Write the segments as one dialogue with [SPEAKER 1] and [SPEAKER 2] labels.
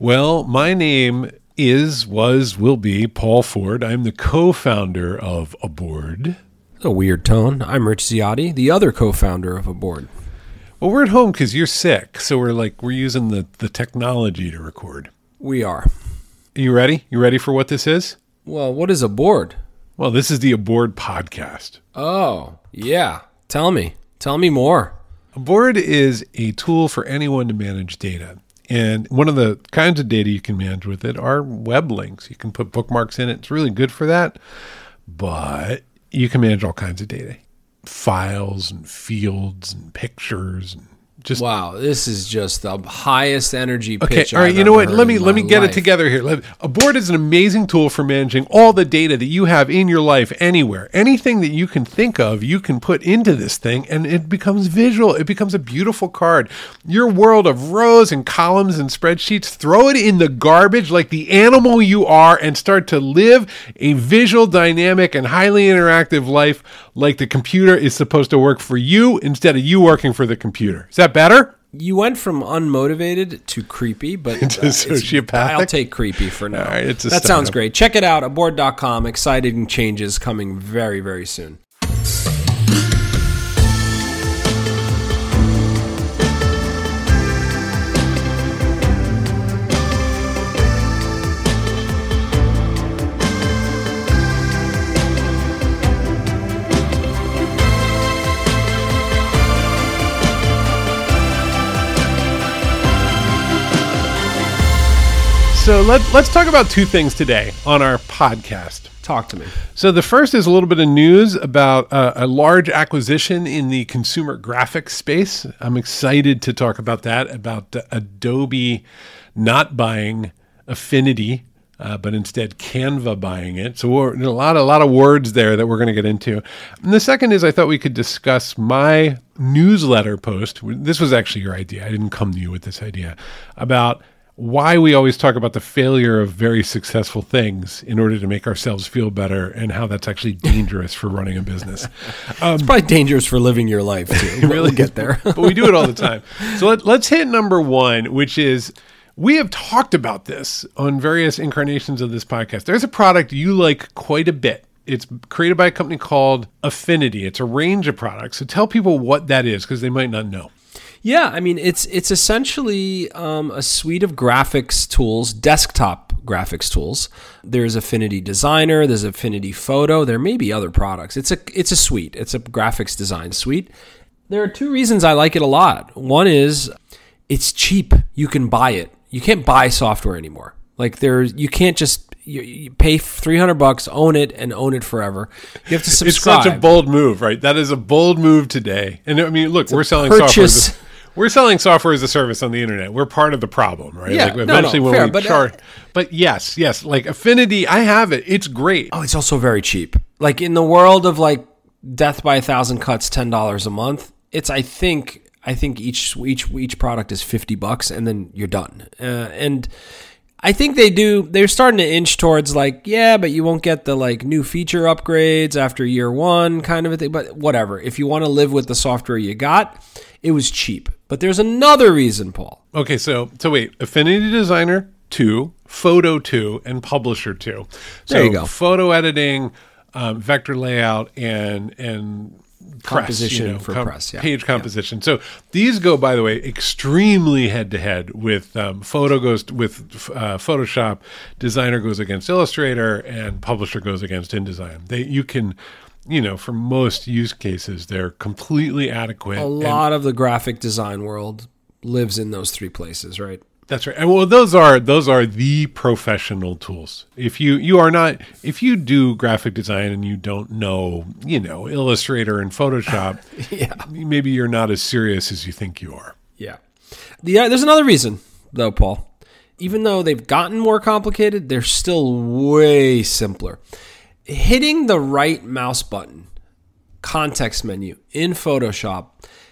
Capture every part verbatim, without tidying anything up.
[SPEAKER 1] Well, my name is, was, will be Paul Ford. I'm the co-founder of Aboard.
[SPEAKER 2] A weird tone. I'm Rich Ziotti, the other co-founder of Aboard.
[SPEAKER 1] Well, we're at home because you're sick, so we're like we're using the, the technology to record.
[SPEAKER 2] We are.
[SPEAKER 1] Are you ready? You ready for what this is?
[SPEAKER 2] Well, what is Aboard?
[SPEAKER 1] Well, this is the Aboard podcast.
[SPEAKER 2] Oh, yeah. Tell me. Tell me more.
[SPEAKER 1] Aboard is a tool for anyone to manage data. And one of the kinds of data you can manage with it are web links. You can put bookmarks in it. It's really good for that. But you can manage all kinds of data. Files and fields and pictures and just
[SPEAKER 2] wow, this is just the highest energy
[SPEAKER 1] okay,
[SPEAKER 2] pitch.
[SPEAKER 1] all right,
[SPEAKER 2] I've
[SPEAKER 1] you know
[SPEAKER 2] ever
[SPEAKER 1] what? Let me
[SPEAKER 2] heard in
[SPEAKER 1] let me
[SPEAKER 2] my
[SPEAKER 1] get
[SPEAKER 2] life.
[SPEAKER 1] it together here. Let, Aboard is an amazing tool for managing all the data that you have in your life anywhere. Anything that you can think of, you can put into this thing and it becomes visual. It becomes a beautiful card. Your world of rows and columns and spreadsheets, throw it in the garbage like the animal you are and start to live a visual, dynamic, and highly interactive life like the computer is supposed to work for you instead of you working for the computer. Is that better?
[SPEAKER 2] You went from unmotivated to creepy, but
[SPEAKER 1] To
[SPEAKER 2] uh, it's-
[SPEAKER 1] sociopathic?
[SPEAKER 2] I'll take creepy for now.
[SPEAKER 1] All right, it's a
[SPEAKER 2] that sounds
[SPEAKER 1] startup.
[SPEAKER 2] great. Check it out, aboard dot com. Exciting changes coming very, very soon.
[SPEAKER 1] So let, let's talk about two things today on our podcast.
[SPEAKER 2] Talk to me.
[SPEAKER 1] So the first is a little bit of news about uh, a large acquisition in the consumer graphics space. I'm excited to talk about that, about uh, Adobe not buying Affinity, uh, but instead Canva buying it. So we're, a lot, a lot of words there that we're going to get into. And the second is I thought we could discuss my newsletter post. This was actually your idea. I didn't come to you with this idea about why we always talk about the failure of very successful things in order to make ourselves feel better and how that's actually dangerous for running a business. Um,
[SPEAKER 2] It's probably dangerous for living your life, too. Really
[SPEAKER 1] really
[SPEAKER 2] get there.
[SPEAKER 1] but we do it all the time. So let, let's hit number one, which is we have talked about this on various incarnations of this podcast. There's a product you like quite a bit. It's created by a company called Affinity. It's a range of products. So tell people what that is because they might not know.
[SPEAKER 2] Yeah, I mean, it's it's essentially um, a suite of graphics tools, desktop graphics tools. There's Affinity Designer, there's Affinity Photo, there may be other products. It's a it's a suite. It's a graphics design suite. There are two reasons I like it a lot. One is it's cheap. You can buy it. You can't buy software anymore. Like there's you can't just you, you pay three hundred bucks, own it, and own it forever. You have to subscribe.
[SPEAKER 1] It's such a bold move, right? That is a bold move today. And I mean, look,
[SPEAKER 2] It's
[SPEAKER 1] we're
[SPEAKER 2] a
[SPEAKER 1] selling
[SPEAKER 2] purchase.
[SPEAKER 1] software. As a, we're selling software as a service on the internet. We're part of the problem, right?
[SPEAKER 2] Yeah,
[SPEAKER 1] like
[SPEAKER 2] no,
[SPEAKER 1] eventually
[SPEAKER 2] no,
[SPEAKER 1] when
[SPEAKER 2] fair,
[SPEAKER 1] we
[SPEAKER 2] but, uh,
[SPEAKER 1] charge. But yes, yes, like Affinity, I have it. It's great.
[SPEAKER 2] Oh, it's also very cheap. Like in the world of like death by a thousand cuts, ten dollars a month. It's I think I think each each each product is fifty bucks, and then you're done. Uh, and I think they do. They're starting to inch towards like, yeah, but you won't get the like new feature upgrades after year one kind of a thing. But whatever. If you want to live with the software you got, it was cheap. But there's another reason, Paul.
[SPEAKER 1] Okay, so so wait, Affinity Designer two, Photo two, and Publisher two. So
[SPEAKER 2] There you go.
[SPEAKER 1] photo editing, um, vector layout, and and press,
[SPEAKER 2] Composition
[SPEAKER 1] you know,
[SPEAKER 2] for
[SPEAKER 1] com-
[SPEAKER 2] press, yeah.
[SPEAKER 1] page composition. So these go, by the way, extremely head to head with um, Photo goes t- with uh, Photoshop, Designer goes against Illustrator, and Publisher goes against InDesign. They you can. You know, for most use cases, they're completely adequate.
[SPEAKER 2] A
[SPEAKER 1] and-
[SPEAKER 2] lot of the graphic design world lives in those three places, right?
[SPEAKER 1] That's right. And well, those are those are the professional tools. If you you are not if you do graphic design and you don't know, you know, Illustrator and Photoshop,
[SPEAKER 2] Yeah.
[SPEAKER 1] maybe you're not as serious as you think you are.
[SPEAKER 2] Yeah. The, uh, there's another reason, though, Paul. Even though they've gotten more complicated, they're still way simpler. Hitting the right mouse button, context menu in Photoshop,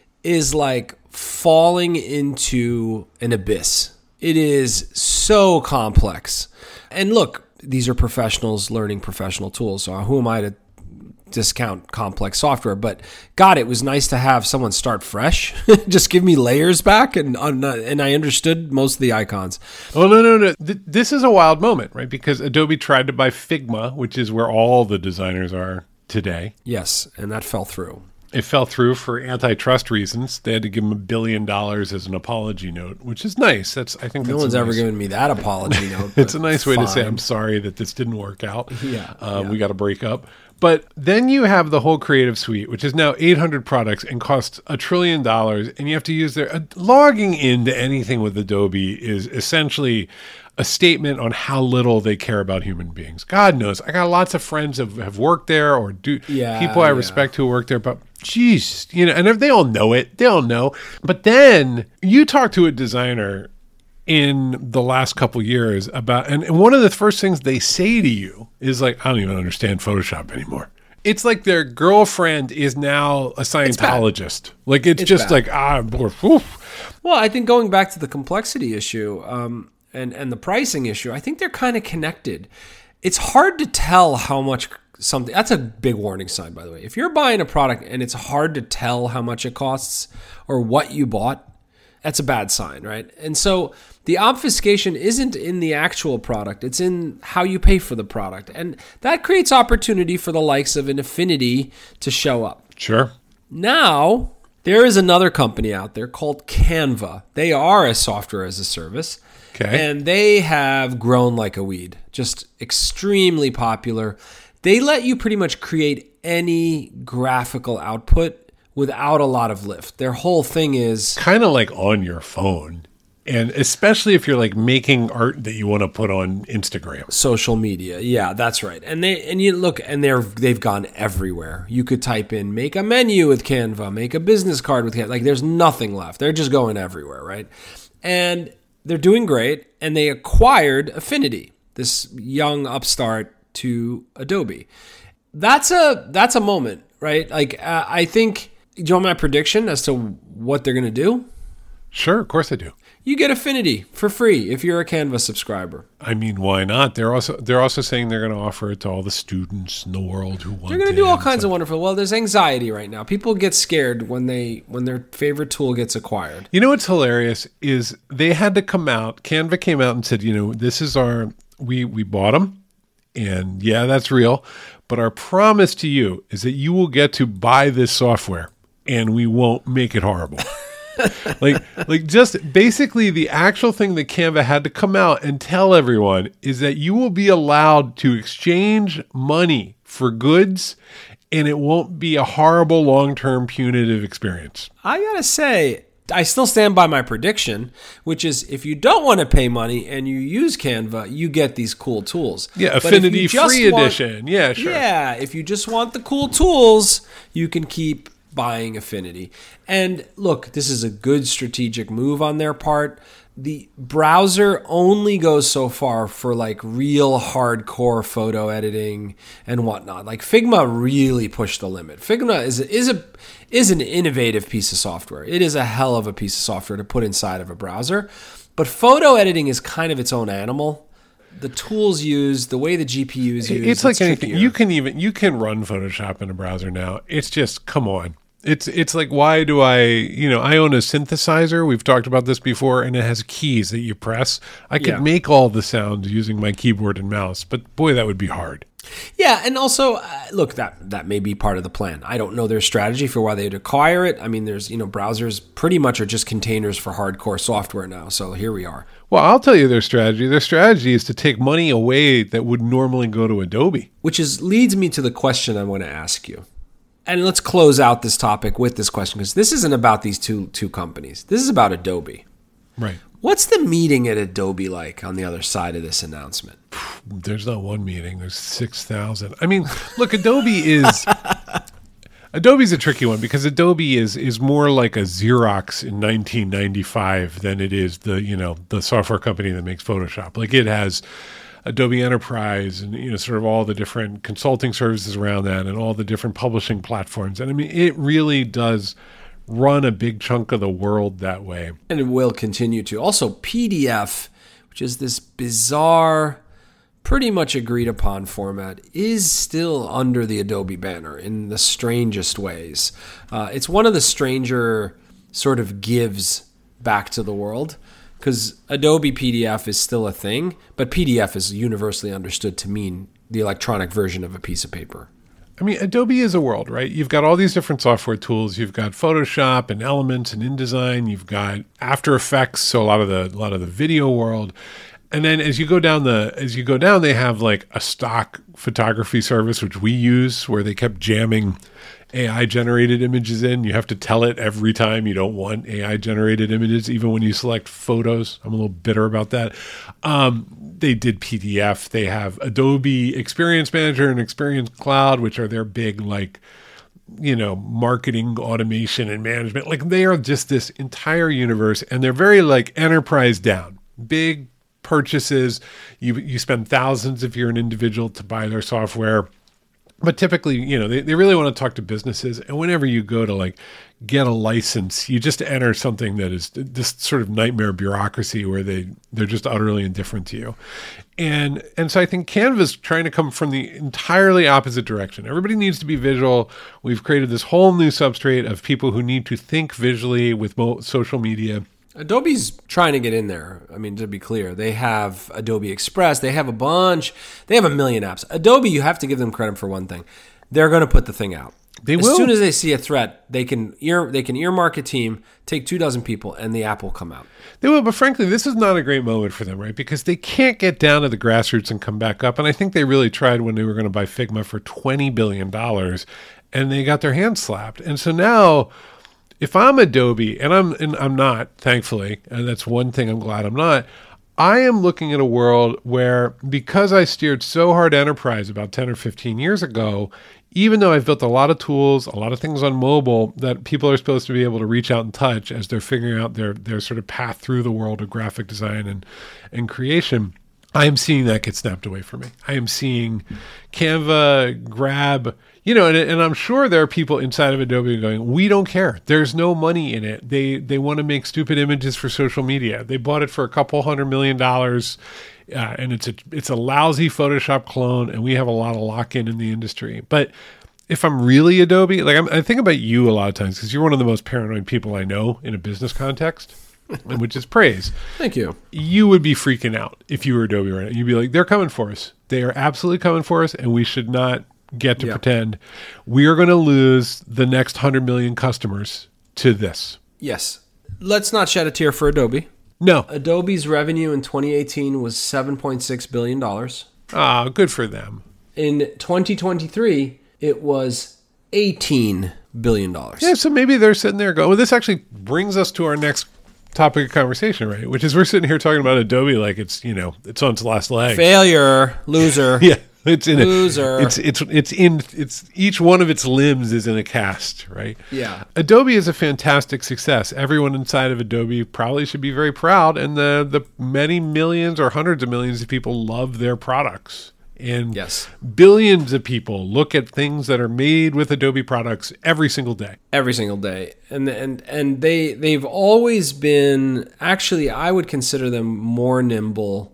[SPEAKER 2] is like falling into an abyss. It is so complex. And look, these are professionals learning professional tools. So who am I to discount complex software. But God, it was nice to have someone start fresh, just give me layers back, and and I understood most of the icons.
[SPEAKER 1] Oh no no no! Th- this is a wild moment, right? Because Adobe tried to buy Figma, which is where all the designers are today.
[SPEAKER 2] Yes, and that fell through.
[SPEAKER 1] It fell through for antitrust reasons. They had to give him a billion dollars as an apology note, which is nice. That's I think
[SPEAKER 2] no
[SPEAKER 1] that's
[SPEAKER 2] one's
[SPEAKER 1] nice,
[SPEAKER 2] ever given me that apology note.
[SPEAKER 1] It's a nice way
[SPEAKER 2] fine.
[SPEAKER 1] to say I'm sorry that this didn't work out.
[SPEAKER 2] Yeah,
[SPEAKER 1] um,
[SPEAKER 2] yeah.
[SPEAKER 1] We got to break up. But then you have the whole Creative Suite, which is now eight hundred products and costs a trillion dollars, and you have to use their uh, logging into anything with Adobe is essentially a statement on how little they care about human beings. God knows, I got lots of friends who have, have worked there or do
[SPEAKER 2] yeah,
[SPEAKER 1] people I
[SPEAKER 2] yeah.
[SPEAKER 1] respect who work there, but geez, you know, and if they all know it, they all know. But then you talk to a designer in the last couple years about, and, and one of the first things they say to you is like, I don't even understand Photoshop anymore. It's like their girlfriend is now a Scientologist. It's like it's, it's just bad. like ah, oof.
[SPEAKER 2] Well, I think going back to the complexity issue um, and and the pricing issue, I think they're kind of connected. It's hard to tell how much something. That's a big warning sign, by the way. If you're buying a product and it's hard to tell how much it costs or what you bought, that's a bad sign, right? And so the obfuscation isn't in the actual product. It's in how you pay for the product. And that creates opportunity for the likes of an Affinity to show up.
[SPEAKER 1] Sure.
[SPEAKER 2] Now, there is another company out there called Canva. They are a software as a service.
[SPEAKER 1] Okay.
[SPEAKER 2] And they have grown like a weed, just extremely popular. They let you pretty much create any graphical output without a lot of lift. Their whole thing is
[SPEAKER 1] kind of like on your phone. And especially if you're like making art that you want to put on Instagram.
[SPEAKER 2] Social media. Yeah, that's right. And they and you look and they're they've gone everywhere. You could type in make a menu with Canva, make a business card with Canva. Like there's nothing left. They're just going everywhere, right? And they're doing great, and they acquired Affinity, this young upstart to Adobe. That's a that's a moment, right? Like uh, I think. Do you want my prediction as to what they're going to do?
[SPEAKER 1] Sure, of course I do.
[SPEAKER 2] You get Affinity for free if you're a Canva subscriber.
[SPEAKER 1] I mean, why not? They're also they're also saying they're going to offer it to all the students in the world who want.
[SPEAKER 2] They're going to do all kinds of wonderful. Well, there's anxiety right now. People get scared when they when their favorite tool gets acquired.
[SPEAKER 1] You know what's hilarious is they had to come out. Canva came out and said, you know, this is our we we bought them, and yeah, that's real. But our promise to you is that you will get to buy this software, and we won't make it horrible. like, like just basically the actual thing that Canva had to come out and tell everyone is that you will be allowed to exchange money for goods, and it won't be a horrible long-term punitive experience.
[SPEAKER 2] I gotta say, I still stand by my prediction, which is if you don't want to pay money and you use Canva, you get these cool tools.
[SPEAKER 1] Yeah, Affinity Free
[SPEAKER 2] want,
[SPEAKER 1] Edition. Yeah, sure.
[SPEAKER 2] Yeah, if you just want the cool tools, you can keep buying Affinity. And look, this is a good strategic move on their part. The browser only goes so far for like real hardcore photo editing and whatnot. Like Figma really pushed the limit. Figma is a, is a is an innovative piece of software. It is a hell of a piece of software to put inside of a browser. But photo editing is kind of its own animal. The tools used, the way the G P U is used.
[SPEAKER 1] It's like
[SPEAKER 2] it's
[SPEAKER 1] anything.
[SPEAKER 2] trickier.
[SPEAKER 1] You can even you can run Photoshop in a browser now. It's just come on. It's it's like, why do I, you know, I own a synthesizer. We've talked about this before, and it has keys that you press. I could
[SPEAKER 2] Yeah.
[SPEAKER 1] make all the sounds using my keyboard and mouse, but boy, that would be hard.
[SPEAKER 2] Yeah, and also, uh, look, that that may be part of the plan. I don't know their strategy for why they'd acquire it. I mean, there's, you know, browsers pretty much are just containers for hardcore software now, so here we are.
[SPEAKER 1] Well, I'll tell you their strategy. Their strategy is to take money away that would normally go to Adobe.
[SPEAKER 2] Which is leads me to the question I want to ask you. And let's close out this topic with this question, because this isn't about these two two companies. This is about Adobe.
[SPEAKER 1] Right.
[SPEAKER 2] What's the meeting at Adobe like on the other side of this announcement?
[SPEAKER 1] There's not one meeting. There's six thousand. I mean, look, Adobe is... Adobe's a tricky one because Adobe is is more like a Xerox in nineteen ninety-five than it is the, you know, the software company that makes Photoshop. Like it has Adobe Enterprise and, you know, sort of all the different consulting services around that and all the different publishing platforms. And I mean, it really does run a big chunk of the world that way.
[SPEAKER 2] And it will continue to. Also, P D F, which is this bizarre pretty much agreed upon format is still under the Adobe banner in the strangest ways. Uh, it's one of the stranger sort of gives back to the world, because Adobe P D F is still a thing, but P D F is universally understood to mean the electronic version of a piece of paper.
[SPEAKER 1] I mean, Adobe is a world, right? You've got all these different software tools. You've got Photoshop and Elements and InDesign. You've got After Effects, so a lot of the a lot of the video world. And then as you go down the as you go down, they have like a stock photography service, which we use, where they kept jamming A I generated images in. You have to tell it every time you don't want A I generated images, even when you select photos. I'm a little bitter about that. Um, they did P D F. They have Adobe Experience Manager and Experience Cloud, which are their big, like, you know, marketing automation and management. Like, they are just this entire universe, and they're very like enterprise down, big purchases. You you spend thousands if you're an individual to buy their software. But typically, you know, they, they really want to talk to businesses. And whenever you go to like get a license, you just enter something that is this sort of nightmare bureaucracy where they, they're just utterly indifferent to you. And and so I think Canva's trying to come from the entirely opposite direction. Everybody needs to be visual. We've created this whole new substrate of people who need to think visually with mo- social media.
[SPEAKER 2] Adobe's trying to get in there. I mean, to be clear, they have Adobe Express. They have a bunch. They have a million apps. Adobe, you have to give them credit for one thing. They're going to put the thing out.
[SPEAKER 1] They
[SPEAKER 2] as
[SPEAKER 1] will.
[SPEAKER 2] As soon as they see a threat, they can ear they can earmark a team, take two dozen people, and the app will come out.
[SPEAKER 1] They will, but frankly, this is not a great moment for them, right? Because they can't get down to the grassroots and come back up. And I think they really tried when they were going to buy Figma for twenty billion dollars, and they got their hands slapped. And so now, if I'm Adobe, and I'm and I'm not, thankfully, and that's one thing I'm glad I'm not, I am looking at a world where, because I steered so hard enterprise about ten or fifteen years ago, even though I've built a lot of tools, a lot of things on mobile that people are supposed to be able to reach out and touch as they're figuring out their their sort of path through the world of graphic design and, and creation, I am seeing that get snapped away from me. I am seeing Canva grab, you know, and, and I'm sure there are people inside of Adobe going, we don't care. There's no money in it. They they want to make stupid images for social media. They bought it for a couple hundred million dollars, uh, and it's a it's a lousy Photoshop clone, and we have a lot of lock-in in the industry. But if I'm really Adobe, like I'm, I think about you a lot of times because you're one of the most paranoid people I know in a business context. Which is praise.
[SPEAKER 2] Thank you.
[SPEAKER 1] You would be freaking out if you were Adobe right now. You'd be like, they're coming for us. They are absolutely coming for us, and we should not get to yep. pretend we are going to lose the next one hundred million customers to this.
[SPEAKER 2] Yes. Let's not shed a tear for Adobe.
[SPEAKER 1] No.
[SPEAKER 2] Adobe's revenue in twenty eighteen was seven point six billion dollars.
[SPEAKER 1] Ah, good for them.
[SPEAKER 2] In twenty twenty-three, it was eighteen billion dollars.
[SPEAKER 1] Yeah, so maybe they're sitting there going, well, this actually brings us to our next topic of conversation, right? Which is we're sitting here talking about Adobe like it's, you know, it's on its last leg.
[SPEAKER 2] Failure, loser.
[SPEAKER 1] Yeah, it's in
[SPEAKER 2] loser.
[SPEAKER 1] A, it's it's it's in it's each one of its limbs is in a cast, right?
[SPEAKER 2] Yeah.
[SPEAKER 1] Adobe is a fantastic success. Everyone inside of Adobe probably should be very proud, and the the many millions or hundreds of millions of people love their products. And
[SPEAKER 2] yes.
[SPEAKER 1] billions of people look at things that are made with Adobe products every single day.
[SPEAKER 2] Every single day. And and and they they've always been, actually I would consider them more nimble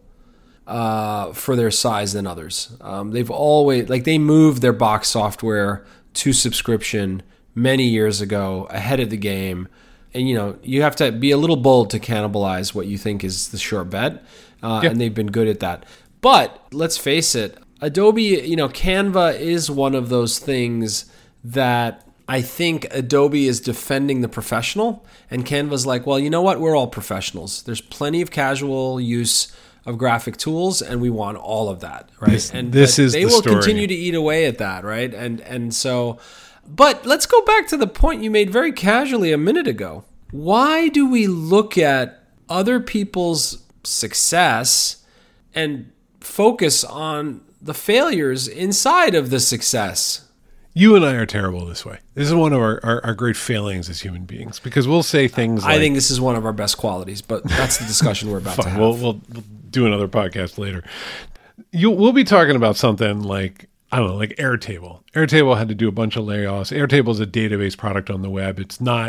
[SPEAKER 2] uh, for their size than others. Um, they've always, like they moved their box software to subscription many years ago, ahead of the game. And you know, you have to be a little bold to cannibalize what you think is the sure bet. Uh,
[SPEAKER 1] yeah.
[SPEAKER 2] And they've been good at that. But let's face it, Adobe, you know, Canva is one of those things that I think Adobe is defending the professional, and Canva's like, well, you know what? We're all professionals. There's plenty of casual use of graphic tools, and we want all of that, right?
[SPEAKER 1] This,
[SPEAKER 2] and
[SPEAKER 1] this is
[SPEAKER 2] they
[SPEAKER 1] the
[SPEAKER 2] will
[SPEAKER 1] story.
[SPEAKER 2] continue to eat away at that, right? And and so, but let's go back to the point you made very casually a minute ago. Why do we look at other people's success and focus on the failures inside of the success?
[SPEAKER 1] You and I are terrible this way. This is one of our, our, our great failings as human beings, because we'll say things
[SPEAKER 2] I
[SPEAKER 1] like...
[SPEAKER 2] I think this is one of our best qualities, but that's the discussion we're about to have.
[SPEAKER 1] We'll, we'll, we'll do another podcast later. You, we'll be talking about something like, I don't know, like Airtable. Airtable had to do a bunch of layoffs. Airtable is a database product on the web. It's not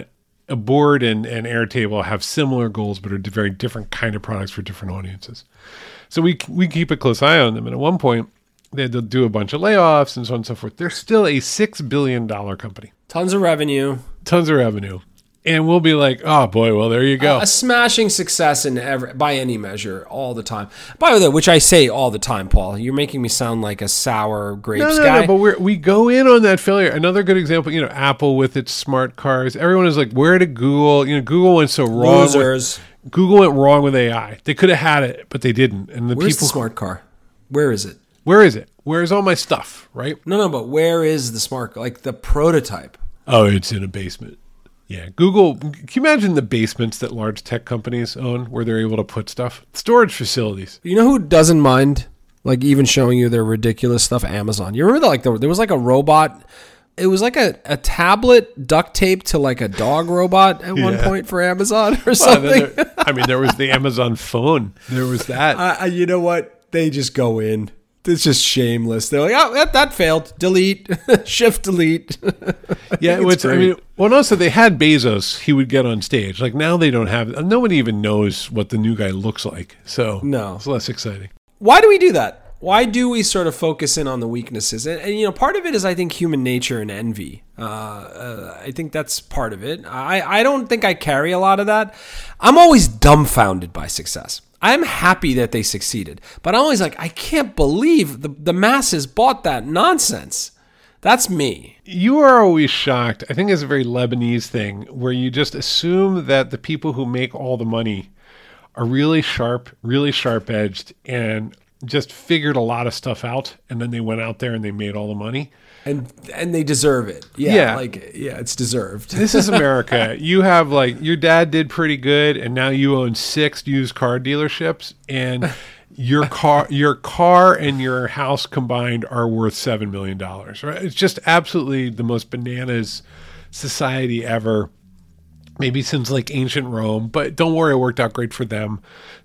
[SPEAKER 1] a board and, and Airtable have similar goals, but are very different kind of products for different audiences. So we we keep a close eye on them. And at one point, they had to do a bunch of layoffs and so on and so forth. They're still a six billion dollars company.
[SPEAKER 2] Tons of revenue.
[SPEAKER 1] Tons of revenue. And we'll be like, oh boy, well, there you go.
[SPEAKER 2] Uh, a smashing success in every, by any measure, all the time. By the way, which I say all the time, Paul. You're making me sound like a sour grapes
[SPEAKER 1] no, no,
[SPEAKER 2] guy.
[SPEAKER 1] No, but we're, we go in on that failure. Another good example, you know, Apple with its smart cars. Everyone is like, where did Google? You know, Google went so wrong.
[SPEAKER 2] Losers.
[SPEAKER 1] With, Google went wrong with A I. They could have had it, but they didn't. And the
[SPEAKER 2] Where's
[SPEAKER 1] people,
[SPEAKER 2] the smart car? Where is it?
[SPEAKER 1] Where is it? Where's all my stuff? Right?
[SPEAKER 2] No, no, but where is the smart, like the prototype?
[SPEAKER 1] Oh, it's in a basement. Yeah, Google, can you imagine the basements that large tech companies own where they're able to put stuff? Storage facilities.
[SPEAKER 2] You know who doesn't mind, like, even showing you their ridiculous stuff? Amazon. You remember, the, like, the, there was like a robot. It was like a, a tablet duct taped to like a dog robot at yeah. one point for Amazon or something.
[SPEAKER 1] Well, there, I mean, there was the Amazon phone. There was that.
[SPEAKER 2] Uh, you know what? They just go in. It's just shameless. They're like, oh, that, that failed. Delete. Shift delete.
[SPEAKER 1] Yeah, it's, I mean, well, also they had Bezos. He would get on stage. Like now they don't have. Nobody even knows what the new guy looks like. So
[SPEAKER 2] no,
[SPEAKER 1] it's less exciting.
[SPEAKER 2] Why do we do that? Why do we sort of focus in on the weaknesses? And, and you know, part of it is, I think, human nature and envy. Uh, uh, I think that's part of it. I, I don't think I carry a lot of that. I'm always dumbfounded by success. I'm happy that they succeeded, but I'm always like, I can't believe the, the masses bought that nonsense. That's me.
[SPEAKER 1] You are always shocked. I think it's a very Lebanese thing where you just assume that the people who make all the money are really sharp, really sharp-edged, and just figured a lot of stuff out, and then they went out there and they made all the money.
[SPEAKER 2] And and they deserve it. Yeah, yeah. Like, yeah, it's deserved.
[SPEAKER 1] This is America. You have, like, your dad did pretty good, and now you own six used car dealerships, and your car your car and your house combined are worth seven million dollars, right? It's just absolutely the most bananas society ever. Maybe since like ancient Rome, but don't worry, it worked out great for them.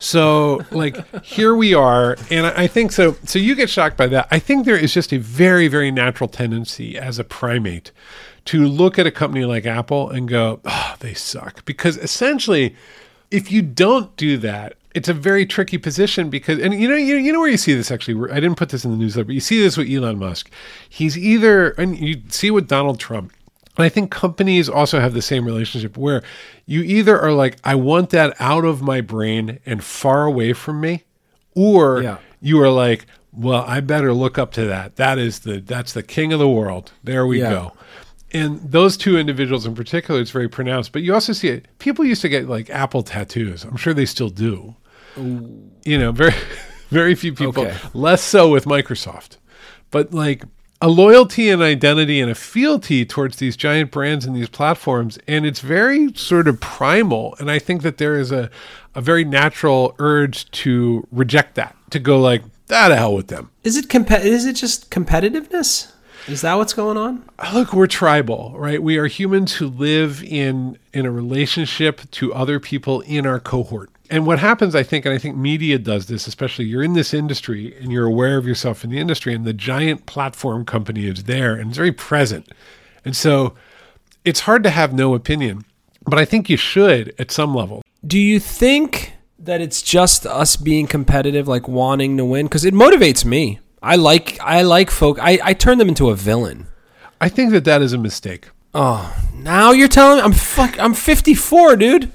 [SPEAKER 1] So like here we are. And I think so. So you get shocked by that. I think there is just a very, very natural tendency as a primate to look at a company like Apple and go, oh, they suck. Because essentially, if you don't do that, it's a very tricky position because, and you know, you, you know where you see this actually, I didn't put this in the newsletter, but you see this with Elon Musk. He's either, and you see with Donald Trump, and I think companies also have the same relationship where you either are like, I want that out of my brain and far away from me, or yeah. you are like, well, I better look up to that. That is the, that's the king of the world. There we yeah. go. And those two individuals in particular, it's very pronounced, but you also see it. People used to get like Apple tattoos. I'm sure they still do. Ooh. You know, very, very few people, okay. less so with Microsoft, but like, a loyalty and identity and a fealty towards these giant brands and these platforms. And it's very sort of primal. And I think that there is a, a very natural urge to reject that, to go like, ah, to hell with them.
[SPEAKER 2] Is it comp- Is it just competitiveness? Is that what's going on?
[SPEAKER 1] Look, we're tribal, right? We are humans who live in, in a relationship to other people in our cohort. And what happens, I think, and I think media does this, especially you're in this industry and you're aware of yourself in the industry and the giant platform company is there and it's very present. And so it's hard to have no opinion, but I think you should at some level.
[SPEAKER 2] Do you think that it's just us being competitive, like wanting to win? Because it motivates me. I like I like folk. I, I turn them into a villain.
[SPEAKER 1] I think that that is a mistake.
[SPEAKER 2] Oh, now you're telling me I'm fuck. I'm fifty-four, dude.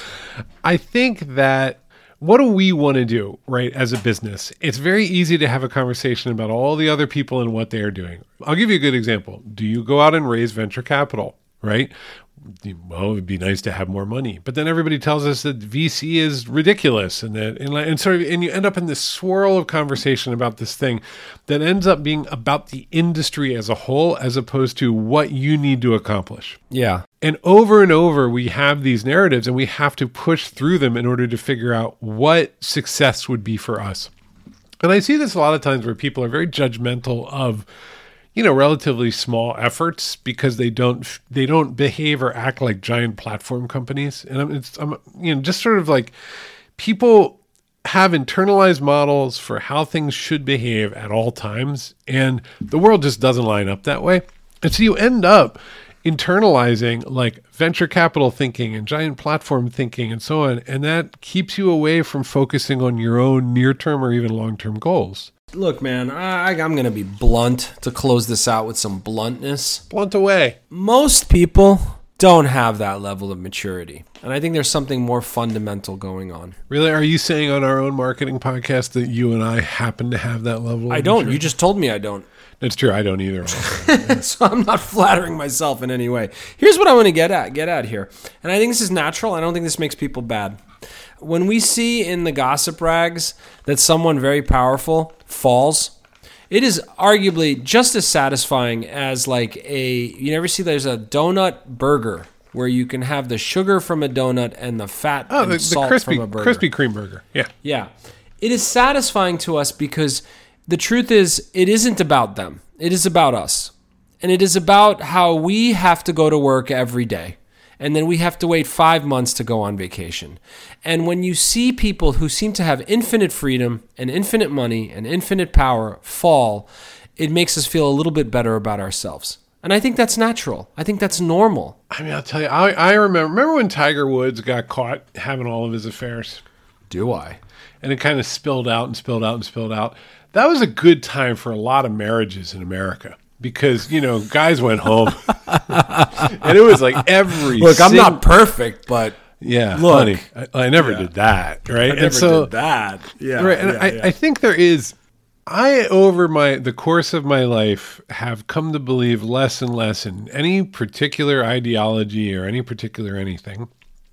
[SPEAKER 1] I think that what do we want to do, right, as a business? It's very easy to have a conversation about all the other people and what they are doing. I'll give you a good example. Do you go out and raise venture capital, right? Well, it would be nice to have more money. But then everybody tells us that V C is ridiculous and that and, and sort of and you end up in this swirl of conversation about this thing that ends up being about the industry as a whole as opposed to what you need to accomplish.
[SPEAKER 2] Yeah.
[SPEAKER 1] And over and over, we have these narratives and we have to push through them in order to figure out what success would be for us. And I see this a lot of times where people are very judgmental of, you know, relatively small efforts because they don't they don't behave or act like giant platform companies. And I'm, it's, I'm, you know, just sort of like people have internalized models for how things should behave at all times. And the world just doesn't line up that way. And so you end up internalizing like venture capital thinking and giant platform thinking and so on. And that keeps you away from focusing on your own near-term or even long-term goals.
[SPEAKER 2] Look, man, I, I'm going to be blunt to close this out with some bluntness.
[SPEAKER 1] Blunt away.
[SPEAKER 2] Most people don't have that level of maturity. And I think there's something more fundamental going on.
[SPEAKER 1] Really? Are you saying on our own marketing podcast that you and I happen to have that level of
[SPEAKER 2] I don't.
[SPEAKER 1] maturity?
[SPEAKER 2] You just told me I don't.
[SPEAKER 1] That's true. I don't either.
[SPEAKER 2] So I'm not flattering myself in any way. Here's what I want to get at, get at here. And I think this is natural. I don't think this makes people bad. When we see in the gossip rags that someone very powerful falls, it is arguably just as satisfying as like a, you never see there's a donut burger where you can have the sugar from a donut and the fat
[SPEAKER 1] oh,
[SPEAKER 2] and
[SPEAKER 1] the,
[SPEAKER 2] salt
[SPEAKER 1] the crispy,
[SPEAKER 2] from a burger.
[SPEAKER 1] Krispy Kreme burger. Yeah.
[SPEAKER 2] Yeah. It is satisfying to us because the truth is it isn't about them. It is about us. And it is about how we have to go to work every day. And then we have to wait five months to go on vacation. And when you see people who seem to have infinite freedom and infinite money and infinite power fall, it makes us feel a little bit better about ourselves. And I think that's natural. I think that's normal.
[SPEAKER 1] I mean, I'll tell you, I, I remember, remember when Tiger Woods got caught having all of his affairs?
[SPEAKER 2] Do I?
[SPEAKER 1] And it kind of spilled out and spilled out and spilled out. That was a good time for a lot of marriages in America. Because, you know, guys went home. And it was like every
[SPEAKER 2] Look,
[SPEAKER 1] sing-
[SPEAKER 2] I'm not perfect, but
[SPEAKER 1] yeah,
[SPEAKER 2] look,
[SPEAKER 1] honey, I, I never
[SPEAKER 2] yeah.
[SPEAKER 1] did that, right?
[SPEAKER 2] I never
[SPEAKER 1] and so,
[SPEAKER 2] did that. Yeah,
[SPEAKER 1] right, and
[SPEAKER 2] yeah,
[SPEAKER 1] I,
[SPEAKER 2] yeah.
[SPEAKER 1] I think there is. I over my the course of my life have come to believe less and less in any particular ideology or any particular anything,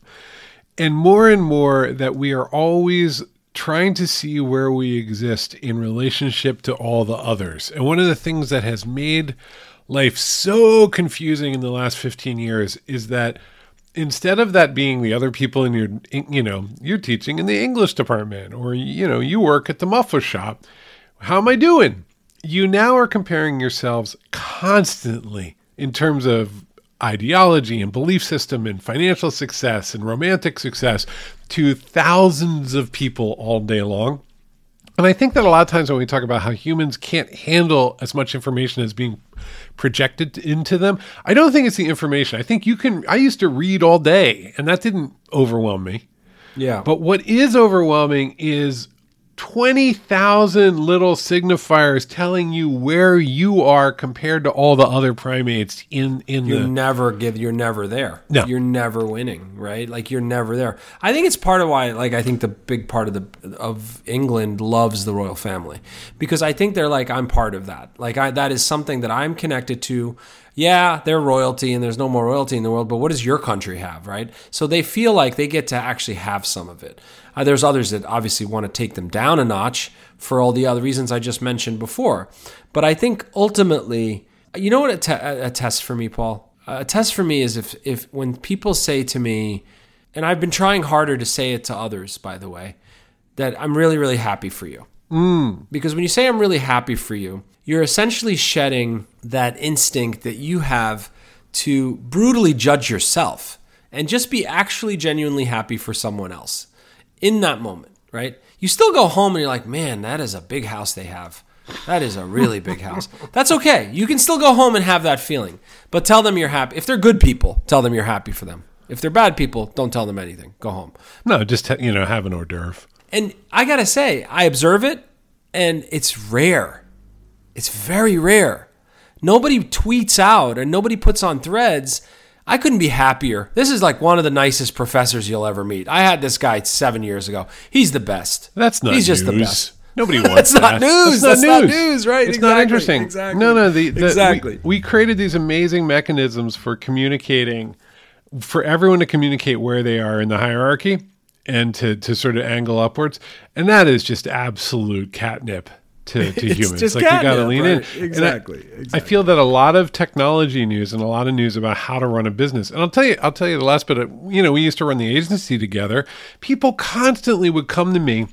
[SPEAKER 1] and more and more that we are always trying to see where we exist in relationship to all the others. And one of the things that has made life so confusing in the last fifteen years is that instead of that being the other people in your, you know, you're teaching in the English department or, you know, you work at the muffler shop. How am I doing? You now are comparing yourselves constantly in terms of ideology and belief system and financial success and romantic success to thousands of people all day long. And I think that a lot of times when we talk about how humans can't handle as much information as being projected into them, I don't think it's the information. I think you can, I used to read all day and that didn't overwhelm me.
[SPEAKER 2] Yeah.
[SPEAKER 1] But what is overwhelming is twenty thousand little signifiers telling you where you are compared to all the other primates in, in
[SPEAKER 2] you
[SPEAKER 1] the...
[SPEAKER 2] never give, you're never there.
[SPEAKER 1] No.
[SPEAKER 2] You're never winning, right? Like you're never there. I think it's part of why, like, I think the big part of the, of England loves the royal family because I think they're like, I'm part of that. Like I, that is something that I'm connected to. Yeah, they're royalty and there's no more royalty in the world, but what does your country have, right? So they feel like they get to actually have some of it. Uh, there's others that obviously want to take them down a notch for all the other reasons I just mentioned before. But I think ultimately, you know what a, te- a test for me, Paul? A test for me is if, if when people say to me, and I've been trying harder to say it to others, by the way, that I'm really, really happy for you.
[SPEAKER 1] Mm.
[SPEAKER 2] Because when you say I'm really happy for you, you're essentially shedding that instinct that you have to brutally judge yourself and just be actually genuinely happy for someone else in that moment, right? You still go home and you're like, man, that is a big house they have. That is a really big house. That's okay. You can still go home and have that feeling, but tell them you're happy. If they're good people, tell them you're happy for them. If they're bad people, don't tell them anything. Go home.
[SPEAKER 1] No, just, you know, have an hors d'oeuvre.
[SPEAKER 2] And I got to say, I observe it and it's rare. It's very rare. Nobody tweets out and nobody puts on threads, I couldn't be happier. This is like one of the nicest professors you'll ever meet. I had this guy seven years ago. He's the best.
[SPEAKER 1] That's not
[SPEAKER 2] He's
[SPEAKER 1] news.
[SPEAKER 2] just the best.
[SPEAKER 1] Nobody wants
[SPEAKER 2] That's
[SPEAKER 1] that.
[SPEAKER 2] not news.
[SPEAKER 1] That's,
[SPEAKER 2] That's
[SPEAKER 1] not,
[SPEAKER 2] not
[SPEAKER 1] news.
[SPEAKER 2] news, right?
[SPEAKER 1] It's
[SPEAKER 2] Exactly.
[SPEAKER 1] not interesting.
[SPEAKER 2] Exactly.
[SPEAKER 1] No, no. The, the,
[SPEAKER 2] exactly.
[SPEAKER 1] We, we created these amazing mechanisms for communicating, for everyone to communicate where they are in the hierarchy and to, to sort of angle upwards. And that is just absolute catnip to, to
[SPEAKER 2] It's
[SPEAKER 1] humans.
[SPEAKER 2] just
[SPEAKER 1] like you got to
[SPEAKER 2] catnip,
[SPEAKER 1] lean
[SPEAKER 2] right?
[SPEAKER 1] in.
[SPEAKER 2] Exactly.
[SPEAKER 1] And I,
[SPEAKER 2] exactly.
[SPEAKER 1] I feel that a lot of technology news and a lot of news about how to run a business. And I'll tell you, I'll tell you the last bit of, you know, we used to run the agency together. People constantly would come to me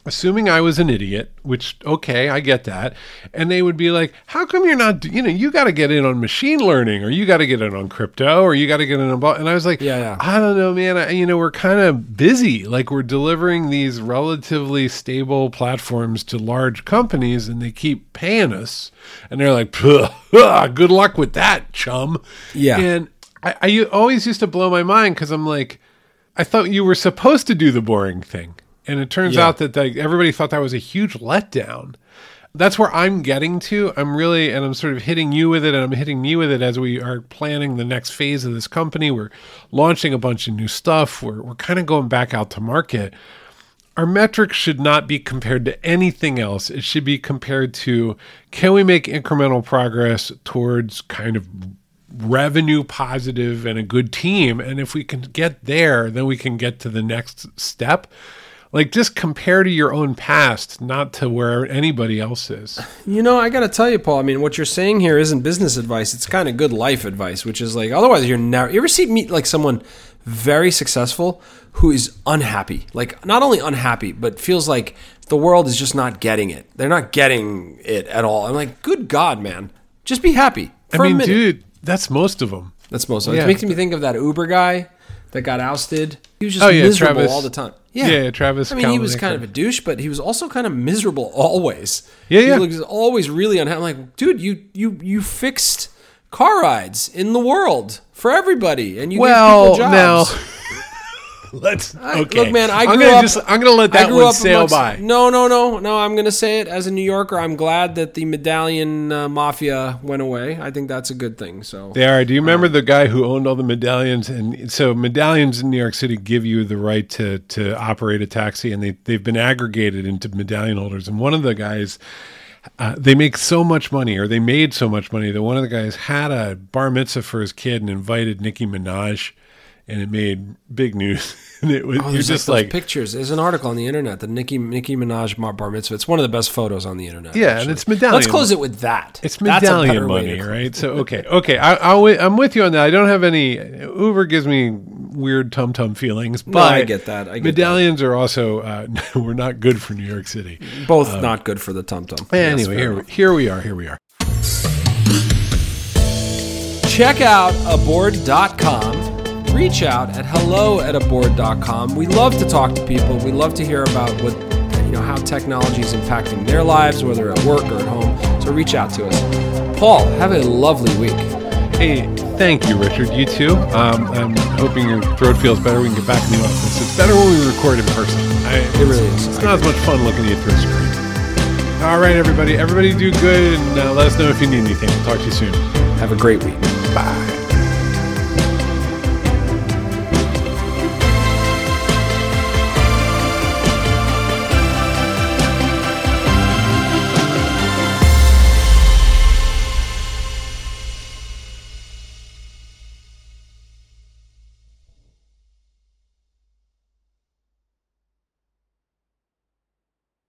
[SPEAKER 1] assuming I was an idiot, which, okay, I get that. And they would be like, how come you're not, you know, you got to get in on machine learning, or you got to get in on crypto, or you got to get in on, and I was like,
[SPEAKER 2] yeah, yeah.
[SPEAKER 1] I don't know, man. I, you know, we're kind of busy. Like, we're delivering these relatively stable platforms to large companies, and they keep paying us. And they're like, good luck with that, chum.
[SPEAKER 2] Yeah.
[SPEAKER 1] And I, I always used to blow my mind, because I'm like, I thought you were supposed to do the boring thing. And it turns yeah. out that like, everybody thought that was a huge letdown. That's where I'm getting to. I'm really, and I'm sort of hitting you with it, and I'm hitting me with it as we are planning the next phase of this company. We're launching a bunch of new stuff. We're we're kind of going back out to market. Our metrics should not be compared to anything else. It should be compared to, can we make incremental progress towards kind of revenue positive and a good team? And if we can get there, then we can get to the next step. Like, just compare to your own past, not to where anybody else is.
[SPEAKER 2] You know, I got to tell you, Paul, I mean, what you're saying here isn't business advice. It's kind of good life advice, which is like, otherwise you're never, you ever see meet like someone very successful who is unhappy? Like, not only unhappy, but feels like the world is just not getting it. They're not getting it at all. I'm like, good God, man. Just be happy for
[SPEAKER 1] I mean,
[SPEAKER 2] a minute.
[SPEAKER 1] dude, that's most of them.
[SPEAKER 2] That's most of them.
[SPEAKER 1] Yeah.
[SPEAKER 2] It makes me think of that Uber guy that got ousted. He was just
[SPEAKER 1] oh, yeah,
[SPEAKER 2] miserable
[SPEAKER 1] Travis.
[SPEAKER 2] all the time. Yeah,
[SPEAKER 1] yeah Travis.
[SPEAKER 2] I mean, he was
[SPEAKER 1] Kalanick.
[SPEAKER 2] kind of a douche, but he was also kind of miserable always.
[SPEAKER 1] Yeah, yeah.
[SPEAKER 2] He was always really unhappy. I'm like, dude, you you you fixed car rides in the world for everybody, and you
[SPEAKER 1] well,
[SPEAKER 2] gave people jobs.
[SPEAKER 1] Now, let's okay.
[SPEAKER 2] I, look, man, I
[SPEAKER 1] I'm
[SPEAKER 2] grew
[SPEAKER 1] gonna
[SPEAKER 2] up.
[SPEAKER 1] Just, I'm gonna let that
[SPEAKER 2] I grew
[SPEAKER 1] one
[SPEAKER 2] up
[SPEAKER 1] sail
[SPEAKER 2] amongst,
[SPEAKER 1] by.
[SPEAKER 2] No, no, no, no. I'm gonna say it as a New Yorker. I'm glad that the medallion uh, mafia went away. I think that's a good thing. So
[SPEAKER 1] They are. Do you remember um, the guy who owned all the medallions? And so medallions in New York City give you the right to to operate a taxi, and they they've been aggregated into medallion holders. And one of the guys, uh, they make so much money, or they made so much money, that one of the guys had a bar mitzvah for his kid and invited Nicki Minaj, and it made big news. And it was,
[SPEAKER 2] oh,
[SPEAKER 1] you're
[SPEAKER 2] there's
[SPEAKER 1] just
[SPEAKER 2] like,
[SPEAKER 1] like
[SPEAKER 2] those pictures. There's an article on the internet, the Nicki Nicki Minaj bar mitzvah. It's one of the best photos on the internet.
[SPEAKER 1] Yeah,
[SPEAKER 2] actually.
[SPEAKER 1] and it's medallion.
[SPEAKER 2] Let's close it with that.
[SPEAKER 1] It's
[SPEAKER 2] That's
[SPEAKER 1] medallion money, right? So okay, okay, I, I'll, I'm with you on that. I don't have any. Uber gives me weird tum tum feelings, but
[SPEAKER 2] no, I get that. I get
[SPEAKER 1] medallions
[SPEAKER 2] that.
[SPEAKER 1] are also uh, we're not good for New York City.
[SPEAKER 2] Both
[SPEAKER 1] um,
[SPEAKER 2] not good for the tum tum.
[SPEAKER 1] Anyway, here we, here we are. Here we are.
[SPEAKER 2] Check out aboard dot com. Reach out at hello at aboard dot com. We love to talk to people. We love to hear about what, you know, how technology is impacting their lives, whether at work or at home. So reach out to us. Paul, have a lovely week.
[SPEAKER 1] Hey, thank you, Richard. You too. Um, I'm hoping your throat feels better. We can get back in the office. It's better when we record in person. I,
[SPEAKER 2] it really is.
[SPEAKER 1] It's not as much fun looking at you through a screen. All right, everybody. Everybody do good, and uh, let us know if you need anything. We'll talk to you soon.
[SPEAKER 2] Have a great week.
[SPEAKER 1] Bye.